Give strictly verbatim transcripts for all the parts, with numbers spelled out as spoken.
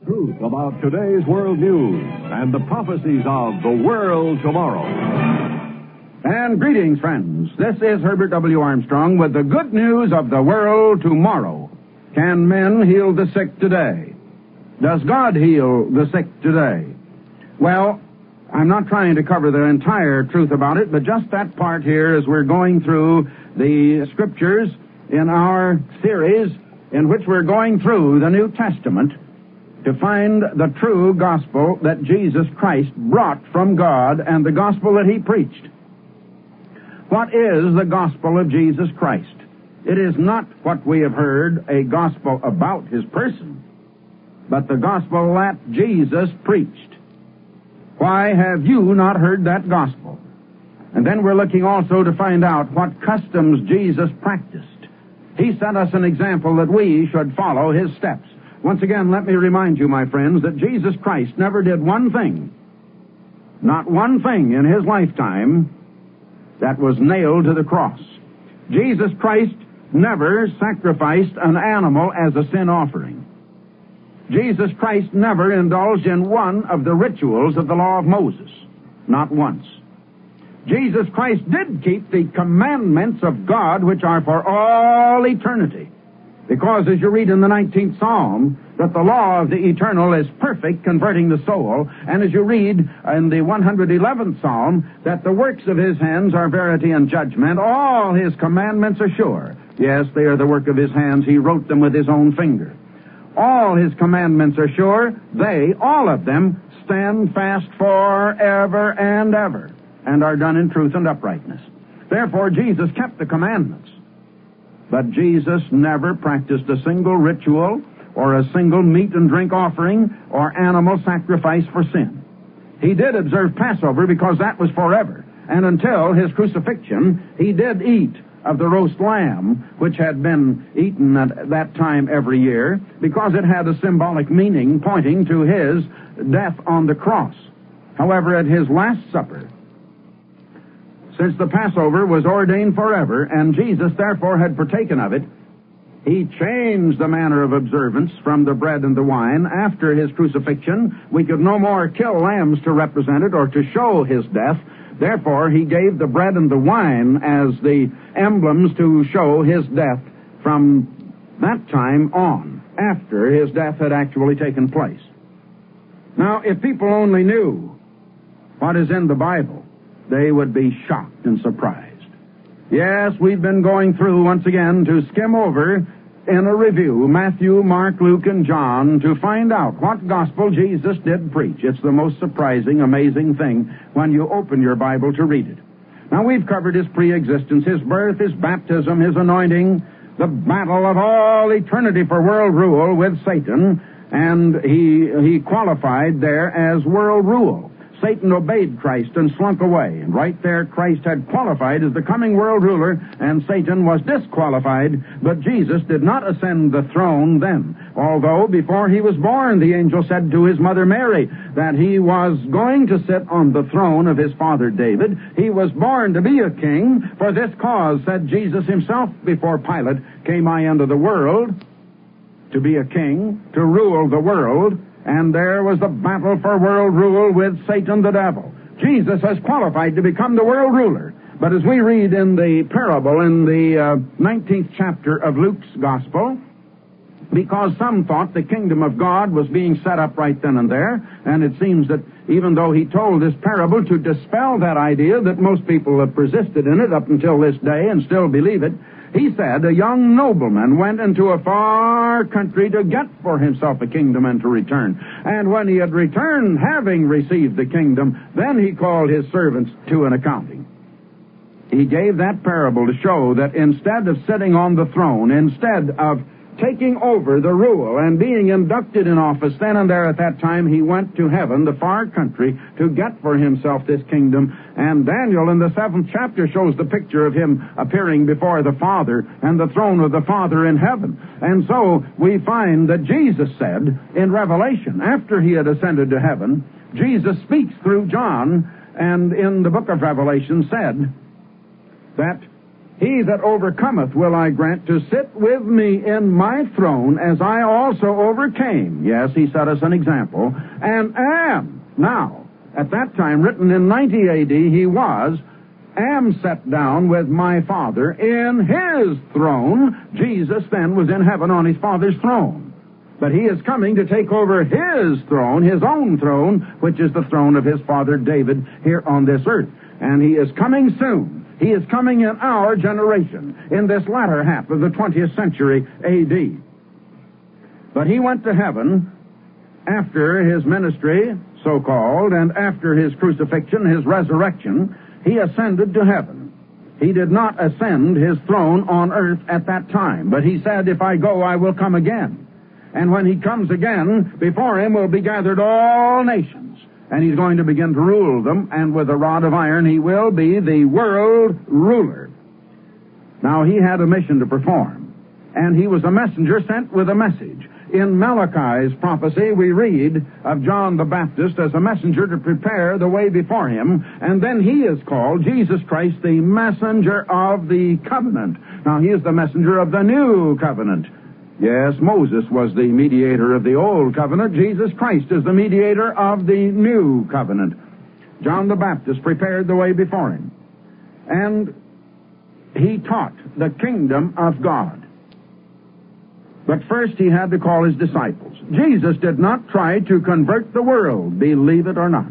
Truth about today's world news and the prophecies of the world tomorrow. And greetings, friends. This is Herbert W. Armstrong with the good news of the world tomorrow. Can men heal the sick today? Does God heal the sick today? Well, I'm not trying to cover the entire truth about it, but just that part here as we're going through the scriptures in our series in which we're going through the New Testament to find the true gospel that Jesus Christ brought from God and the gospel that he preached. What is the gospel of Jesus Christ? It is not what we have heard, a gospel about his person, but the gospel that Jesus preached. Why have you not heard that gospel? And then we're looking also to find out what customs Jesus practiced. He set us an example that we should follow his steps. Once again, let me remind you, my friends, that Jesus Christ never did one thing, not one thing in his lifetime that was nailed to the cross. Jesus Christ never sacrificed an animal as a sin offering. Jesus Christ never indulged in one of the rituals of the law of Moses, not once. Jesus Christ did keep the commandments of God, which are for all eternity. Because, as you read in the nineteenth Psalm, that the law of the eternal is perfect, converting the soul, and as you read in the one hundred eleventh Psalm, that the works of his hands are verity and judgment, all his commandments are sure. Yes, they are the work of his hands. He wrote them with his own finger. All his commandments are sure. They, all of them, stand fast forever and ever, and are done in truth and uprightness. Therefore, Jesus kept the commandments. But Jesus never practiced a single ritual or a single meat and drink offering or animal sacrifice for sin. He did observe Passover because that was forever. And until his crucifixion, he did eat of the roast lamb, which had been eaten at that time every year, because it had a symbolic meaning pointing to his death on the cross. However, at his Last Supper, since the Passover was ordained forever, and Jesus therefore had partaken of it, he changed the manner of observance from the bread and the wine. After his crucifixion, we could no more kill lambs to represent it or to show his death. Therefore, he gave the bread and the wine as the emblems to show his death from that time on, after his death had actually taken place. Now, if people only knew what is in the Bible, they would be shocked and surprised. Yes, we've been going through, once again, to skim over in a review Matthew, Mark, Luke, and John to find out what gospel Jesus did preach. It's the most surprising, amazing thing when you open your Bible to read it. Now, we've covered his pre-existence, his birth, his baptism, his anointing, the battle of all eternity for world rule with Satan, and he, he qualified there as world rule. Satan obeyed Christ and slunk away. And right there, Christ had qualified as the coming world ruler, and Satan was disqualified, but Jesus did not ascend the throne then. Although, before he was born, the angel said to his mother Mary that he was going to sit on the throne of his father David. He was born to be a king. For this cause, said Jesus himself before Pilate, came I into the world to be a king, to rule the world. And there was the battle for world rule with Satan the devil. Jesus has qualified to become the world ruler. But as we read in the parable in the uh, nineteenth chapter of Luke's Gospel, because some thought the kingdom of God was being set up right then and there, and it seems that even though he told this parable to dispel that idea that most people have persisted in it up until this day and still believe it, he said, a young nobleman went into a far country to get for himself a kingdom and to return. And when he had returned, having received the kingdom, then he called his servants to an accounting. He gave that parable to show that instead of sitting on the throne, instead of taking over the rule and being inducted in office then and there at that time, he went to heaven, the far country, to get for himself this kingdom. And Daniel in the seventh chapter shows the picture of him appearing before the Father and the throne of the Father in heaven. And so we find that Jesus said in Revelation, after he had ascended to heaven, Jesus speaks through John, and in the book of Revelation said that He that overcometh will I grant to sit with me in my throne, as I also overcame. Yes, he set us an example, and am now. At that time, written in ninety A D, he was, am set down with my Father in his throne. Jesus then was in heaven on his Father's throne. But he is coming to take over his throne, his own throne, which is the throne of his father David here on this earth. And he is coming soon. He is coming in our generation, in this latter half of the twentieth century A D. But he went to heaven after his ministry, so-called, and after his crucifixion, his resurrection. He ascended to heaven. He did not ascend his throne on earth at that time, but he said, if I go, I will come again. And when he comes again, before him will be gathered all nations. And he's going to begin to rule them, and with a rod of iron he will be the world ruler. Now, he had a mission to perform, and he was a messenger sent with a message. In Malachi's prophecy, we read of John the Baptist as a messenger to prepare the way before him, and then he is called, Jesus Christ, the messenger of the covenant. Now, he is the messenger of the new covenant. Yes, Moses was the mediator of the old covenant. Jesus Christ is the mediator of the new covenant. John the Baptist prepared the way before him. And he taught the kingdom of God. But first he had to call his disciples. Jesus did not try to convert the world, believe it or not.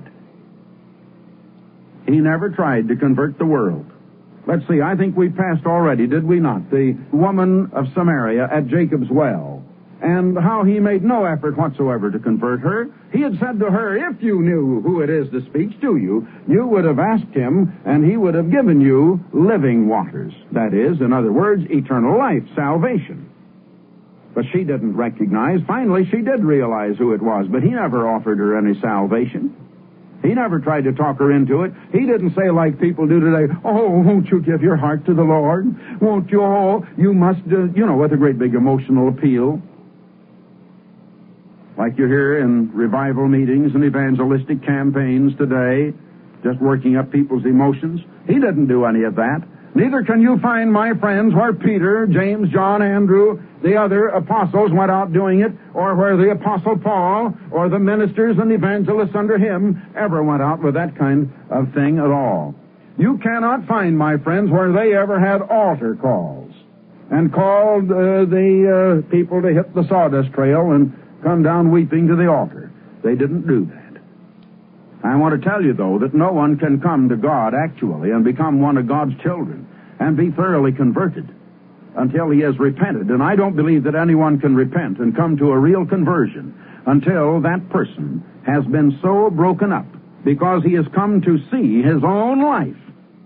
He never tried to convert the world. Let's see, I think we passed already, did we not? The woman of Samaria at Jacob's well, and how he made no effort whatsoever to convert her. He had said to her, if you knew who it is that speaks to you, you would have asked him, and he would have given you living waters. That is, in other words, eternal life, salvation. But she didn't recognize. Finally, she did realize who it was, but he never offered her any salvation. He never tried to talk her into it. He didn't say like people do today, oh, won't you give your heart to the Lord? Won't you? Oh, you must, uh, you know, with a great big emotional appeal. Like you hear in revival meetings and evangelistic campaigns today, just working up people's emotions. He didn't do any of that. Neither can you find, my friends, where Peter, James, John, Andrew, the other apostles went out doing it, or where the Apostle Paul, or the ministers and evangelists under him ever went out with that kind of thing at all. You cannot find, my friends, where they ever had altar calls and called uh, the uh, people to hit the sawdust trail and come down weeping to the altar. They didn't do that. I want to tell you, though, that no one can come to God actually and become one of God's children and be thoroughly converted until he has repented. And I don't believe that anyone can repent and come to a real conversion until that person has been so broken up because he has come to see his own life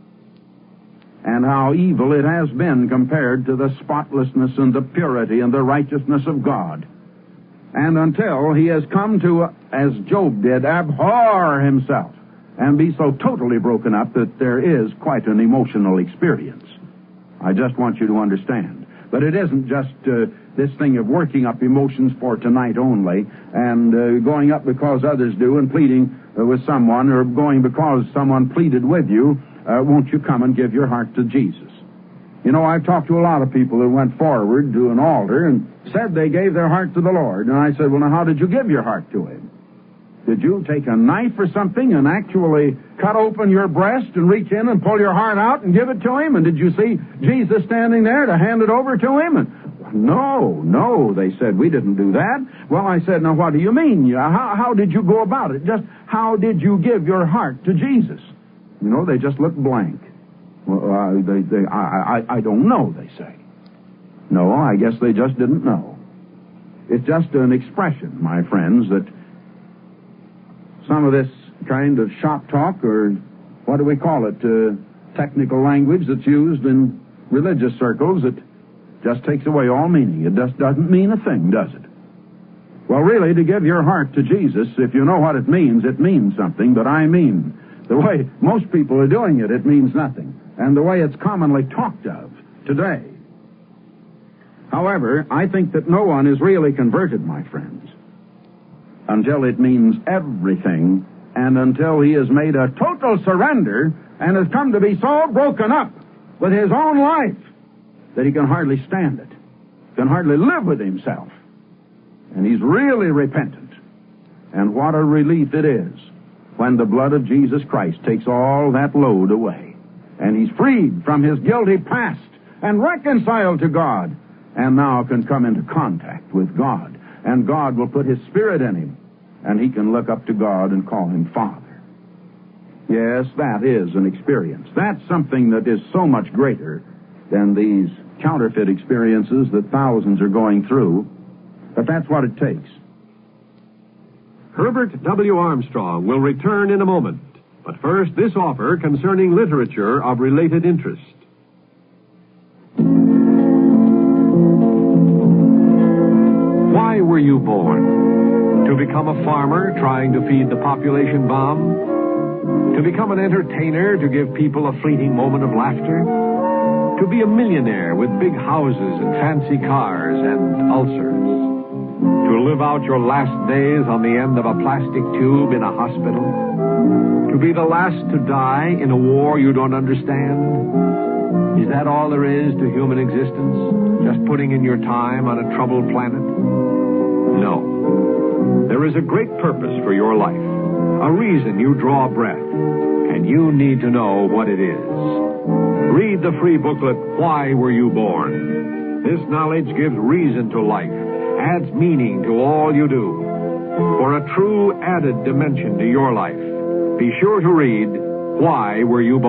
and how evil it has been compared to the spotlessness and the purity and the righteousness of God. And until he has come to, as Job did, abhor himself and be so totally broken up that there is quite an emotional experience. I just want you to understand. But it isn't just uh, this thing of working up emotions for tonight only and uh, going up because others do and pleading uh, with someone, or going because someone pleaded with you, uh, won't you come and give your heart to Jesus? You know, I've talked to a lot of people who went forward to an altar and said they gave their heart to the Lord. And I said, well, now, how did you give your heart to him? Did you take a knife or something and actually cut open your breast and reach in and pull your heart out and give it to him? And did you see Jesus standing there to hand it over to him? And no, no, they said, we didn't do that. Well, I said, now, what do you mean? How, how did you go about it? Just how did you give your heart to Jesus? You know, they just looked blank. Well, uh, they, they, I, I, I don't know, they say. No, I guess they just didn't know. It's just an expression, my friends, that some of this kind of shop talk, or what do we call it, uh, technical language that's used in religious circles, it just takes away all meaning. It just doesn't mean a thing, does it? Well, really, to give your heart to Jesus, if you know what it means, it means something, but I mean, the way most people are doing it, it means nothing. And the way it's commonly talked of today. However, I think that no one is really converted, my friends, until it means everything, and until he has made a total surrender and has come to be so broken up with his own life that he can hardly stand it, can hardly live with himself. And he's really repentant. And what a relief it is when the blood of Jesus Christ takes all that load away. And he's freed from his guilty past and reconciled to God, and now can come into contact with God. And God will put his Spirit in him, and he can look up to God and call him Father. Yes, that is an experience. That's something that is so much greater than these counterfeit experiences that thousands are going through. But that's what it takes. Herbert W. Armstrong will return in a moment. But first, this offer concerning literature of related interest. Why were you born? To become a farmer trying to feed the population bomb? To become an entertainer to give people a fleeting moment of laughter? To be a millionaire with big houses and fancy cars and ulcers? To live out your last days on the end of a plastic tube in a hospital? To be the last to die in a war you don't understand? Is that all there is to human existence? Just putting in your time on a troubled planet? No. There is a great purpose for your life, a reason you draw breath, and you need to know what it is. Read the free booklet, Why Were You Born? This knowledge gives reason to life, adds meaning to all you do. For a true added dimension to your life, be sure to read Why Were You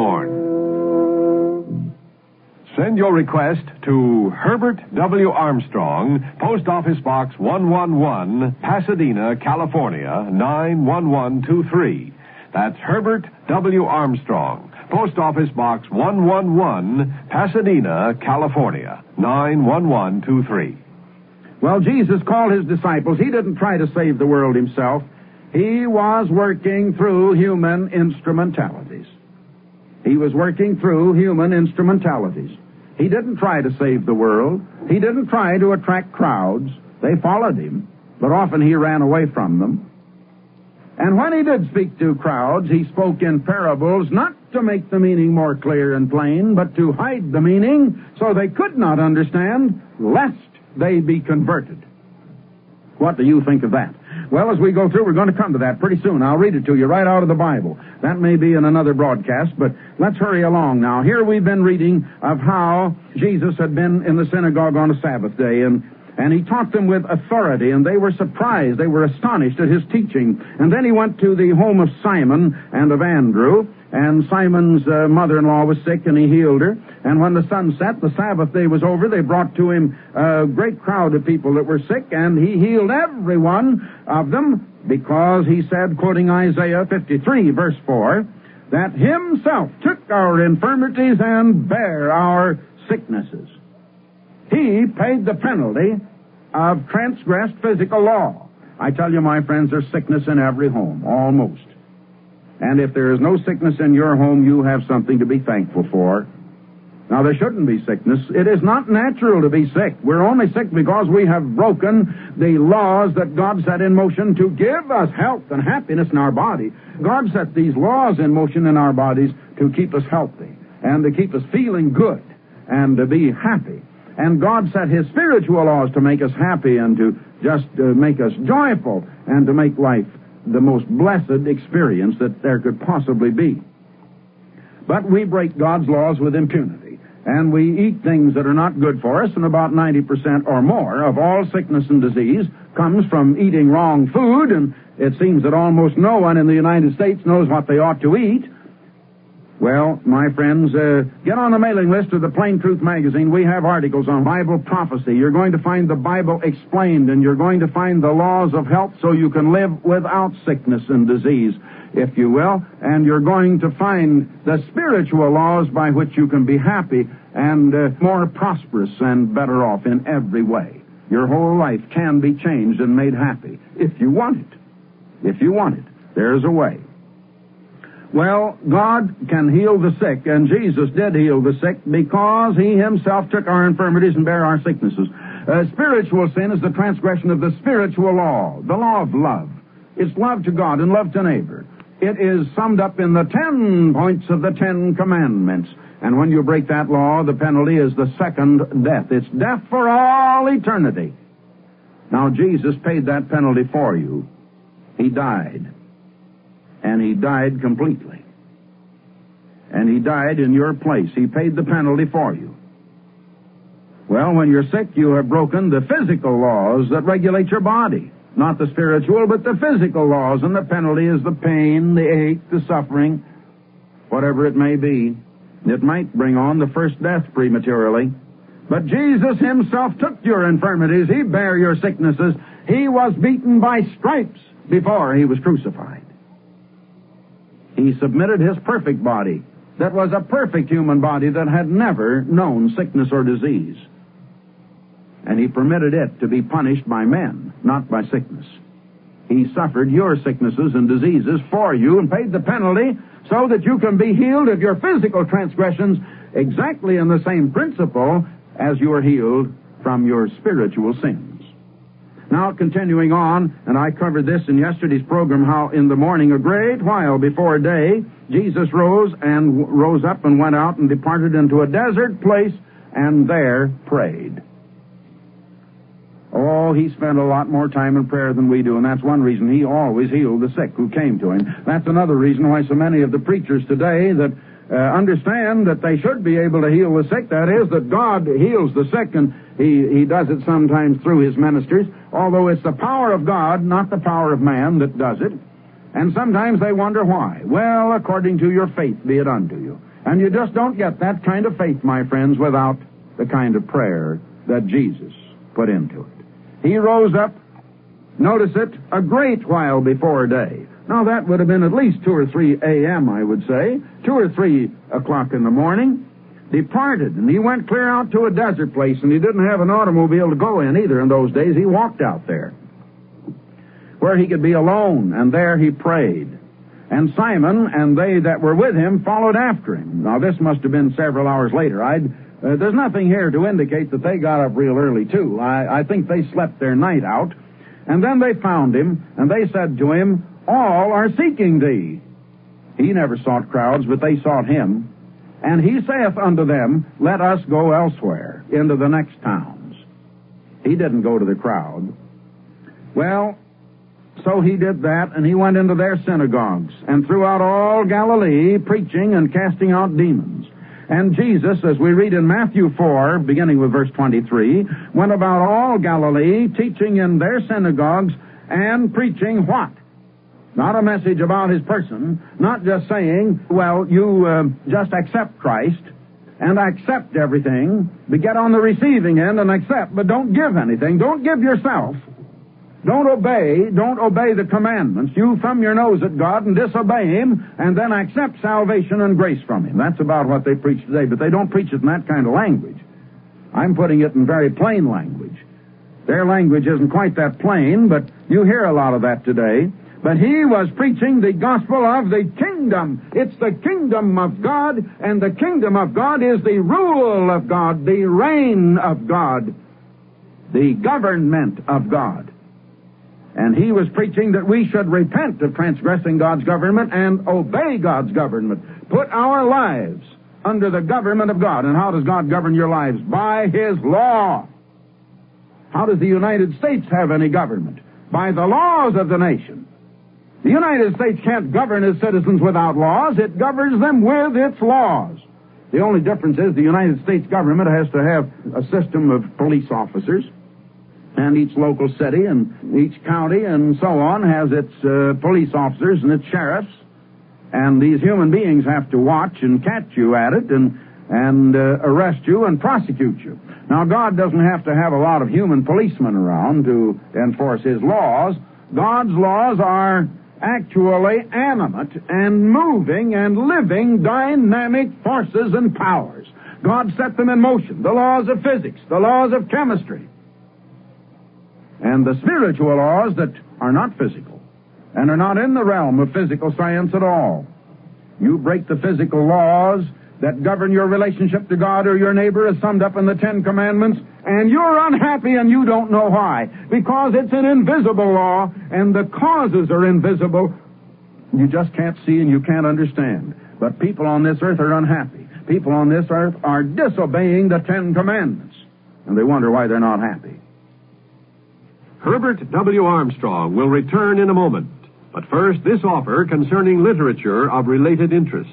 Born? Send your request to Herbert W. Armstrong, Post Office Box one one one, Pasadena, California, nine one one two three. That's Herbert W. Armstrong, Post Office Box one one one, Pasadena, California, nine one one two three. Well, Jesus called his disciples. He didn't try to save the world himself. He was working through human instrumentalities. He was working through human instrumentalities. He didn't try to save the world. He didn't try to attract crowds. They followed him, but often he ran away from them. And when he did speak to crowds, he spoke in parables, not to make the meaning more clear and plain, but to hide the meaning so they could not understand, lest they be converted. What do you think of that? Well, as we go through, we're going to come to that pretty soon. I'll read it to you right out of the Bible. That may be in another broadcast, but let's hurry along now. Here we've been reading of how Jesus had been in the synagogue on a Sabbath day, and And he taught them with authority, and they were surprised. They were astonished at his teaching. And then he went to the home of Simon and of Andrew, and Simon's uh, mother-in-law was sick, and he healed her. And when the sun set, the Sabbath day was over, they brought to him a great crowd of people that were sick, and he healed every one of them, because he said, quoting Isaiah fifty-three, verse four, that himself took our infirmities and bare our sicknesses. He paid the penalty of transgressed physical law. I tell you, my friends, there's sickness in every home, almost. And if there is no sickness in your home, you have something to be thankful for. Now, there shouldn't be sickness. It is not natural to be sick. We're only sick because we have broken the laws that God set in motion to give us health and happiness in our body. God set these laws in motion in our bodies to keep us healthy and to keep us feeling good and to be happy. And God set his spiritual laws to make us happy and to just uh, make us joyful and to make life the most blessed experience that there could possibly be. But we break God's laws with impunity, and we eat things that are not good for us, and about ninety percent or more of all sickness and disease comes from eating wrong food, and it seems that almost no one in the United States knows what they ought to eat. Well, my friends, uh, get on the mailing list of the Plain Truth magazine. We have articles on Bible prophecy. You're going to find the Bible explained, and you're going to find the laws of health so you can live without sickness and disease, if you will. And you're going to find the spiritual laws by which you can be happy and uh, more prosperous and better off in every way. Your whole life can be changed and made happy if you want it. If you want it, there's a way. Well, God can heal the sick, and Jesus did heal the sick because he himself took our infirmities and bare our sicknesses. Uh, spiritual sin is the transgression of the spiritual law, the law of love. It's love to God and love to neighbor. It is summed up in the ten points of the Ten Commandments. And when you break that law, the penalty is the second death. It's death for all eternity. Now, Jesus paid that penalty for you. He died. And he died completely. And he died in your place. He paid the penalty for you. Well, when you're sick, you have broken the physical laws that regulate your body. Not the spiritual, but the physical laws. And the penalty is the pain, the ache, the suffering, whatever it may be. It might bring on the first death prematurely. But Jesus himself took your infirmities. He bare your sicknesses. He was beaten by stripes before he was crucified. He submitted his perfect body. That was a perfect human body that had never known sickness or disease. And he permitted it to be punished by men, not by sickness. He suffered your sicknesses and diseases for you and paid the penalty so that you can be healed of your physical transgressions exactly in the same principle as you are healed from your spiritual sins. Now, continuing on, and I covered this in yesterday's program, how in the morning, a great while before day, Jesus rose and w- rose up and went out and departed into a desert place and there prayed. Oh, he spent a lot more time in prayer than we do, and that's one reason he always healed the sick who came to him. That's another reason why so many of the preachers today that uh, understand that they should be able to heal the sick, that is, that God heals the sick, and he, he does it sometimes through his ministers, although it's the power of God, not the power of man, that does it. And sometimes they wonder why. Well, according to your faith be it unto you. And you just don't get that kind of faith, my friends, without the kind of prayer that Jesus put into it. He rose up, notice it, a great while before day. Now, that would have been at least two or three a.m., I would say, two or three o'clock in the morning, departed, and he went clear out to a desert place, and he didn't have an automobile to go in either in those days. He walked out there, where he could be alone, and there he prayed. And Simon and they that were with him followed after him. Now, this must have been several hours later. I'd Uh, there's nothing here to indicate that they got up real early, too. I, I think they slept their night out. And then they found him, and they said to him, all are seeking thee. He never sought crowds, but they sought him. And he saith unto them, let us go elsewhere, into the next towns. He didn't go to the crowd. Well, so he did that, and he went into their synagogues, and throughout all Galilee, preaching and casting out demons. And Jesus, as we read in Matthew four, beginning with verse twenty-three, went about all Galilee, teaching in their synagogues and preaching what? Not a message about his person, not just saying, well, you uh, just accept Christ and accept everything, but get on the receiving end and accept, but don't give anything. Don't give yourself. Don't obey, don't obey the commandments. You thumb your nose at God and disobey him, and then accept salvation and grace from him. That's about what they preach today, but they don't preach it in that kind of language. I'm putting it in very plain language. Their language isn't quite that plain, but you hear a lot of that today. But he was preaching the gospel of the kingdom. It's the kingdom of God, and the kingdom of God is the rule of God, the reign of God, the government of God. And he was preaching that we should repent of transgressing God's government and obey God's government. Put our lives under the government of God. And how does God govern your lives? By his law. How does the United States have any government? By the laws of the nation. The United States can't govern its citizens without laws. It governs them with its laws. The only difference is the United States government has to have a system of police officers. And each local city and each county and so on has its uh, police officers and its sheriffs. And these human beings have to watch and catch you at it and, and uh, arrest you and prosecute you. Now, God doesn't have to have a lot of human policemen around to enforce his laws. God's laws are actually animate and moving and living dynamic forces and powers. God set them in motion. The laws of physics, the laws of chemistry, and the spiritual laws that are not physical and are not in the realm of physical science at all. You break the physical laws that govern your relationship to God or your neighbor as summed up in the Ten Commandments, and you're unhappy and you don't know why. Because it's an invisible law, and the causes are invisible. You just can't see and you can't understand. But people on this earth are unhappy people on this earth are disobeying the Ten Commandments, and they wonder why they're not happy. Herbert W. Armstrong will return in a moment. But first, this offer concerning literature of related interest.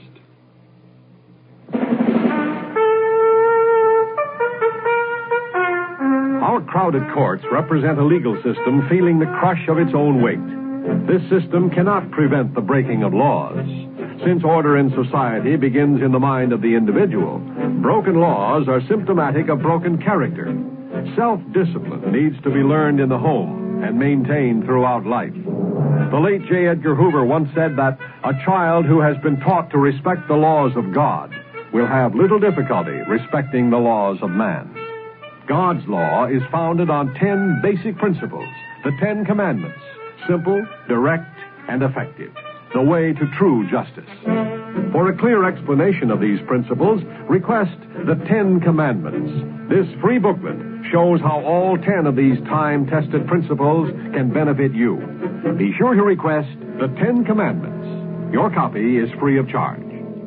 Our crowded courts represent a legal system feeling the crush of its own weight. This system cannot prevent the breaking of laws. Since order in society begins in the mind of the individual, broken laws are symptomatic of broken character. Self-discipline needs to be learned in the home and maintained throughout life. The late J. Edgar Hoover once said that a child who has been taught to respect the laws of God will have little difficulty respecting the laws of man. God's law is founded on ten basic principles, the Ten Commandments, simple, direct, and effective, the way to true justice. For a clear explanation of these principles, request the Ten Commandments. This free booklet shows how all ten of these time-tested principles can benefit you. Be sure to request the Ten Commandments. Your copy is free of charge.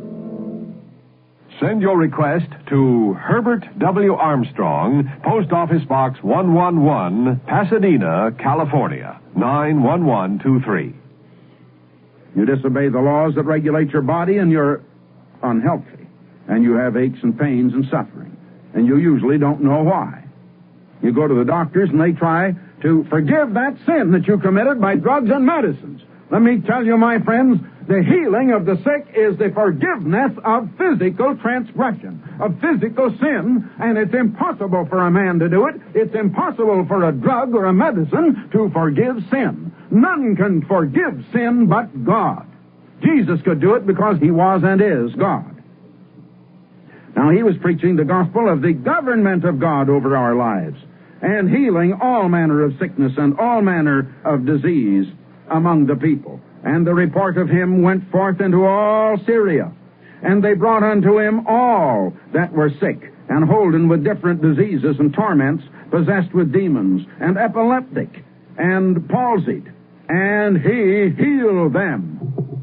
Send your request to Herbert W. Armstrong, Post Office Box one one one, Pasadena, California, nine one one two three. You disobey the laws that regulate your body, and you're unhealthy. And you have aches and pains and suffering. And you usually don't know why. You go to the doctors, and they try to forgive that sin that you committed by drugs and medicines. Let me tell you, my friends, the healing of the sick is the forgiveness of physical transgression, of physical sin, and it's impossible for a man to do it. It's impossible for a drug or a medicine to forgive sin. None can forgive sin but God. Jesus could do it because he was and is God. Now, he was preaching the gospel of the government of God over our lives and healing all manner of sickness and all manner of disease among the people. And the report of him went forth into all Syria. And they brought unto him all that were sick and holden with different diseases and torments, possessed with demons, and epileptic, and palsied. And he healed them.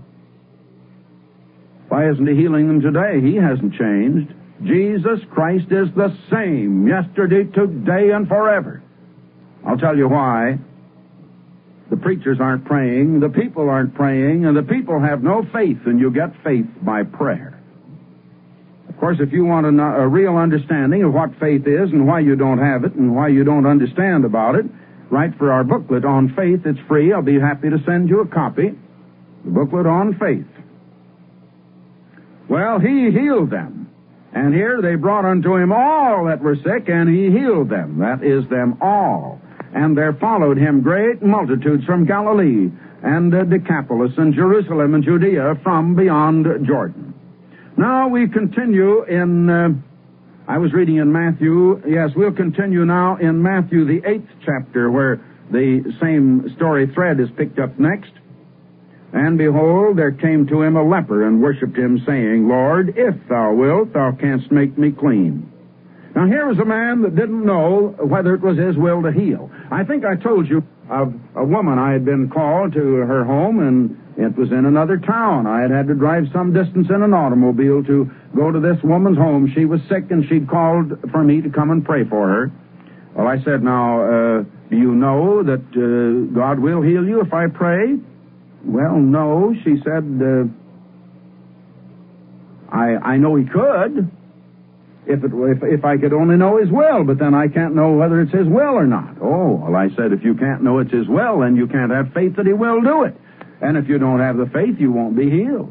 Why isn't he healing them today? He hasn't changed. Jesus Christ is the same yesterday, today, and forever. I'll tell you why. The preachers aren't praying, the people aren't praying, and the people have no faith, and you get faith by prayer. Of course, if you want a, a real understanding of what faith is and why you don't have it and why you don't understand about it, write for our booklet on faith. It's free. I'll be happy to send you a copy. The booklet on faith. Well, he healed them. And here they brought unto him all that were sick, and he healed them. That is, them all. And there followed him great multitudes from Galilee, and uh, Decapolis, and Jerusalem, and Judea, from beyond Jordan. Now we continue in, uh, I was reading in Matthew, yes, we'll continue now in Matthew, the eighth chapter, where the same story thread is picked up next. And behold, there came to him a leper, and worshipped him, saying, Lord, if thou wilt, thou canst make me clean. Now, here was a man that didn't know whether it was his will to heal. I think I told you of a woman I had been called to her home, and it was in another town. I had had to drive some distance in an automobile to go to this woman's home. She was sick, and she'd called for me to come and pray for her. Well, I said, now, uh, do you know that uh, God will heal you if I pray? Well, no, she said, uh, I, I know he could. If, it, if if I could only know his will, but then I can't know whether it's his will or not. Oh, well, I said, if you can't know it's his will, then you can't have faith that he will do it. And if you don't have the faith, you won't be healed.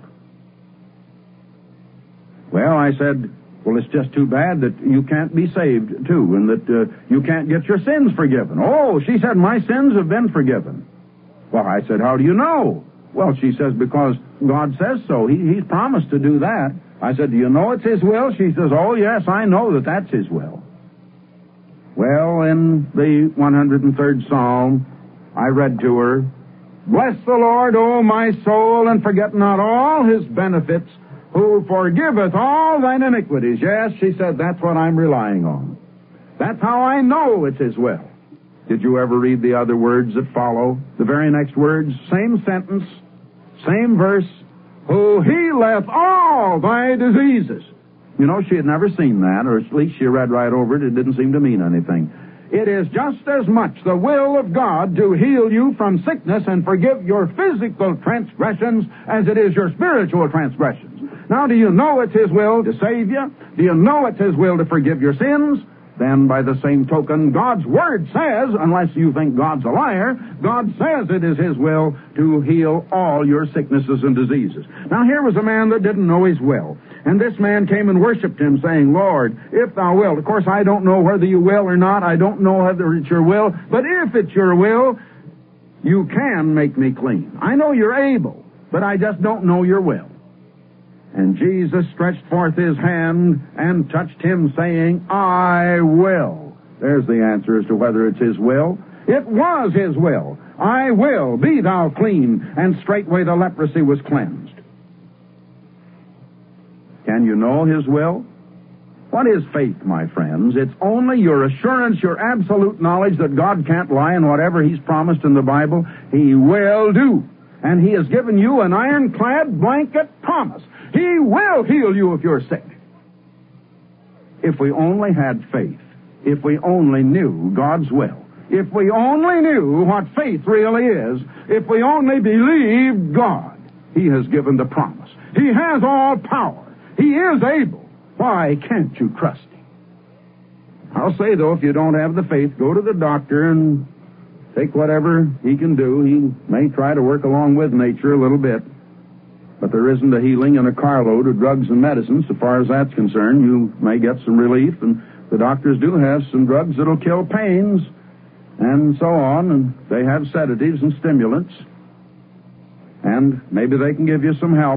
Well, I said, well, it's just too bad that you can't be saved, too, and that uh, you can't get your sins forgiven. Oh, she said, my sins have been forgiven. Well, I said, how do you know? Well, she says, because God says so. He, he's promised to do that. I said, do you know it's his will? She says, oh, yes, I know that that's his will. Well, in the one hundred third Psalm, I read to her, bless the Lord, O my soul, and forget not all his benefits, who forgiveth all thine iniquities. Yes, she said, that's what I'm relying on. That's how I know it's his will. Did you ever read the other words that follow? The very next words, same sentence, same verse, who healeth all thy diseases. You know, she had never seen that, or at least she read right over it. It didn't seem to mean anything. It is just as much the will of God to heal you from sickness and forgive your physical transgressions as it is your spiritual transgressions. Now, do you know it's His will to save you? Do you know it's His will to forgive your sins? Then, by the same token, God's Word says, unless you think God's a liar, God says it is His will to heal all your sicknesses and diseases. Now, here was a man that didn't know His will. And this man came and worshiped Him, saying, Lord, if Thou wilt. Of course, I don't know whether You will or not. I don't know whether it's Your will. But if it's Your will, You can make me clean. I know You're able, but I just don't know Your will. And Jesus stretched forth His hand and touched him, saying, I will. There's the answer as to whether it's His will. It was His will. I will. Be thou clean. And straightway the leprosy was cleansed. Can you know His will? What is faith, my friends? It's only your assurance, your absolute knowledge that God can't lie, and whatever He's promised in the Bible, He will do. And He has given you an ironclad blanket promise. He will heal you if you're sick. If we only had faith, if we only knew God's will, if we only knew what faith really is, if we only believed God, He has given the promise. He has all power. He is able. Why can't you trust Him? I'll say, though, if you don't have the faith, go to the doctor and take whatever he can do. He may try to work along with nature a little bit. But there isn't a healing in a carload of drugs and medicines. So far as that's concerned, you may get some relief, and the doctors do have some drugs that'll kill pains, and so on, and they have sedatives and stimulants, and maybe they can give you some help.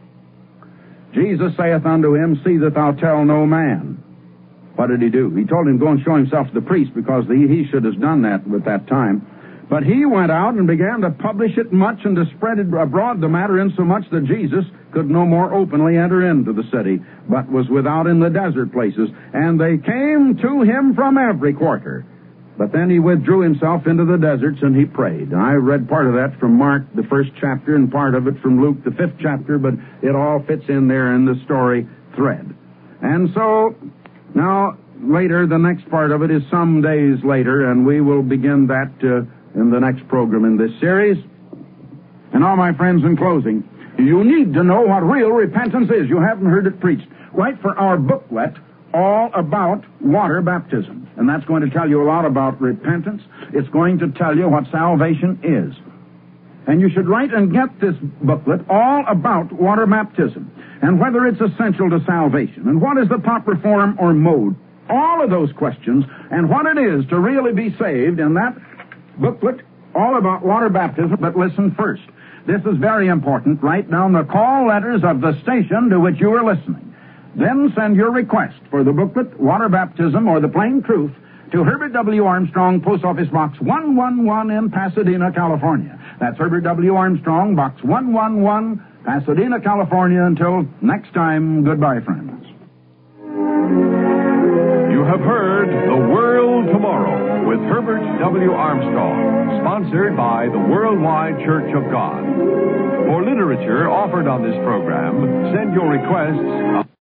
Jesus saith unto him, See that thou tell no man. What did He do? He told him, Go and show himself to the priest, because the, he should have done that at that time. But he went out and began to publish it much and to spread it abroad the matter, insomuch that Jesus could no more openly enter into the city, but was without in the desert places. And they came to him from every quarter. But then He withdrew Himself into the deserts, and He prayed. I read part of that from Mark, the first chapter, and part of it from Luke, the fifth chapter, but it all fits in there in the story thread. And so, now, later, the next part of it is some days later, and we will begin that uh, in the next program in this series. And all my friends, in closing, you need to know what real repentance is. You haven't heard it preached. Write for our booklet, All About Water Baptism. And that's going to tell you a lot about repentance. It's going to tell you what salvation is. And you should write and get this booklet, All About Water Baptism, and whether it's essential to salvation, and what is the proper form or mode. All of those questions, and what it is to really be saved, in that booklet, All About Water Baptism. But listen first. This is very important. Write down the call letters of the station to which you are listening. Then send your request for the booklet, Water Baptism, or The Plain Truth, to Herbert W. Armstrong, Post Office Box one one one in Pasadena, California. That's Herbert W. Armstrong, Box one one one, Pasadena, California. Until next time, goodbye, friends. You have heard The World Tomorrow with Herbert W. Armstrong, sponsored by the Worldwide Church of God. For literature offered on this program, send your requests